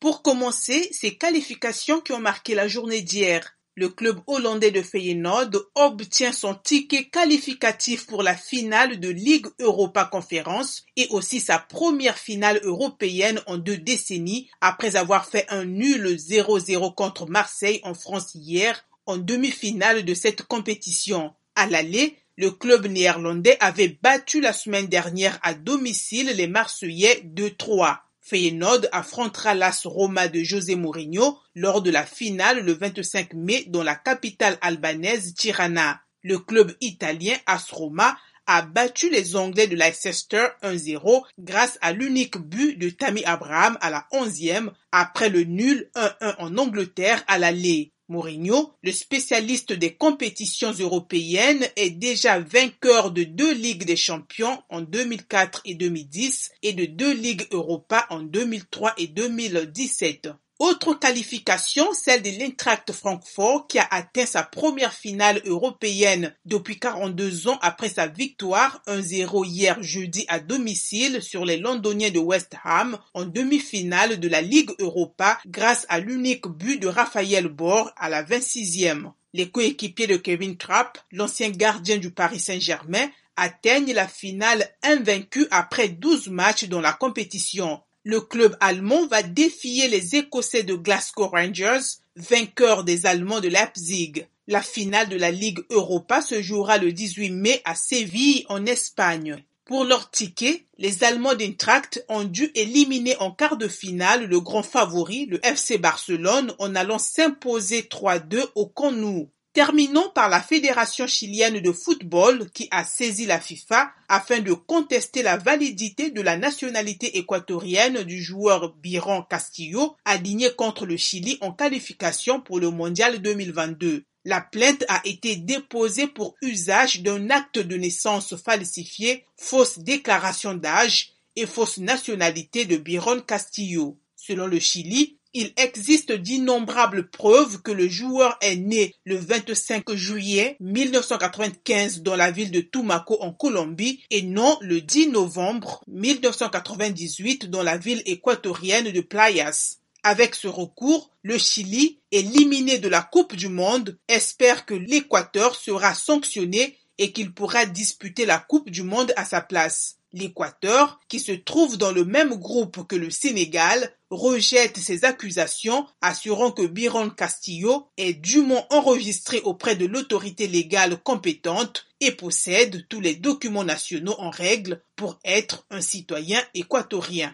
Pour commencer, ces qualifications qui ont marqué la journée d'hier. Le club hollandais de Feyenoord obtient son ticket qualificatif pour la finale de Ligue Europa Conference et aussi sa première finale européenne en 2 décennies après avoir fait un nul 0-0 contre Marseille en France hier en demi-finale de cette compétition. À l'aller, le club néerlandais avait battu la semaine dernière à domicile les Marseillais 2-3. Feyenoord affrontera l'AS Roma de José Mourinho lors de la finale le 25 mai dans la capitale albanaise Tirana. Le club italien AS Roma a battu les Anglais de Leicester 1-0 grâce à l'unique but de Tammy Abraham à la 11e après le nul 1-1 en Angleterre à l'aller. Mourinho, le spécialiste des compétitions européennes, est déjà vainqueur de 2 Ligues des Champions en 2004 et 2010 et de 2 Ligues Europa en 2003 et 2017. Autre qualification, celle de l'Eintracht Francfort qui a atteint sa première finale européenne depuis 42 ans après sa victoire 1-0 hier jeudi à domicile sur les Londoniens de West Ham en demi-finale de la Ligue Europa grâce à l'unique but de Raphaël Bor à la 26e. Les coéquipiers de Kevin Trapp, l'ancien gardien du Paris Saint-Germain, atteignent la finale invaincus après 12 matchs dans la compétition. Le club allemand va défier les Écossais de Glasgow Rangers, vainqueurs des Allemands de Leipzig. La finale de la Ligue Europa se jouera le 18 mai à Séville, en Espagne. Pour leur ticket, les Allemands d'Eintracht ont dû éliminer en quart de finale le grand favori, le FC Barcelone, en allant s'imposer 3-2 au Camp Nou. Terminons par la Fédération chilienne de football qui a saisi la FIFA afin de contester la validité de la nationalité équatorienne du joueur Byron Castillo aligné contre le Chili en qualification pour le Mondial 2022. La plainte a été déposée pour usage d'un acte de naissance falsifié, fausse déclaration d'âge et fausse nationalité de Byron Castillo. Selon le Chili, il existe d'innombrables preuves que le joueur est né le 25 juillet 1995 dans la ville de Tumaco en Colombie et non le 10 novembre 1998 dans la ville équatorienne de Playas. Avec ce recours, le Chili, éliminé de la Coupe du Monde, espère que l'Équateur sera sanctionné et qu'il pourra disputer la Coupe du Monde à sa place. L'Équateur, qui se trouve dans le même groupe que le Sénégal, rejette ces accusations, assurant que Byron Castillo est dûment enregistré auprès de l'autorité légale compétente et possède tous les documents nationaux en règle pour être un citoyen équatorien.